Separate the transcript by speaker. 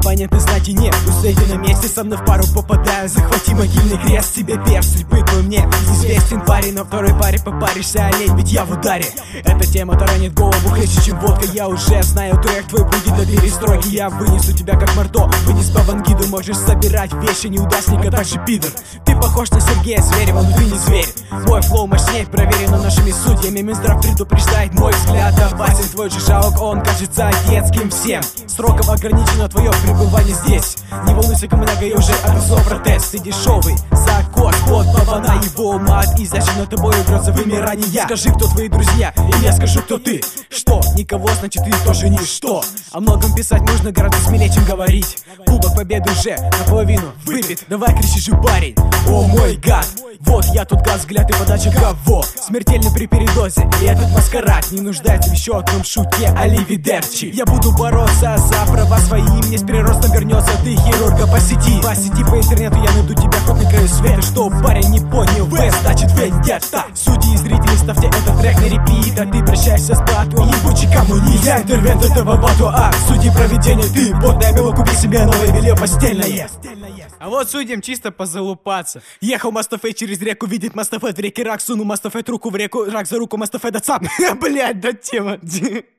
Speaker 1: оппоненты знаки нет. Усейди на месте, со мной в пару попадаю. Захвати могильный крест, тебе перс, слепый твой мне известен парень. На второй паре попаришься, олень, ведь я в ударе. Эта тема таранит голову крепче, чем водка. Я уже знаю, трек твой будет до перестройки. Я вынесу тебя как Марто, вынес по Вангиду. Можешь собирать вещи неудачника, так же пидор. Ты похож на Сергея Зверева, но ты не зверь. Мой флоу мощнее, проверено нашими судьями. Минздрав предупреждает, мой взгляд опасен. Твой же жалок, он кажется детским всем. Сроком ограничено твое пребывание здесь. Не волнуйся, коммуняга, я уже отозвал протест. Ты дешевый закос под павана. Его мат изящен тобою угроза вымирания. Скажи, кто твои друзья, и я скажу, кто ты. Что? Никого, значит ты тоже ничто. О многом писать можно гораздо смелее, чем говорить. Кубок победы уже наполовину выпит. Давай кричи же, парень, о мой гад. Вот я тут гад, взгляд и подача кого? Смертельно при передозе, и этот маскарад не нуждается в еще одном шуте аливидерчи. Я буду бороться за права свои, мне с переростом вернется ты, хирурга, посети. Посети по интернету, я найду тебя хоть на краю света. Что парень не понял, В значит вендетта. Судьи и зрители, ставьте этот трек на репит. А ты прощаешься с бату, ебучий коммунист. Я интервент этого бату, а судьи проведения ты. Потная мило, купи себе новое белье постельное. А вот судьям чисто позалупаться. Ехал Мастафей через реку, видит Мастафет в реке рак. Сунул Мастафет руку в реку, рак за руку Мастафет отца. Блять, да тема.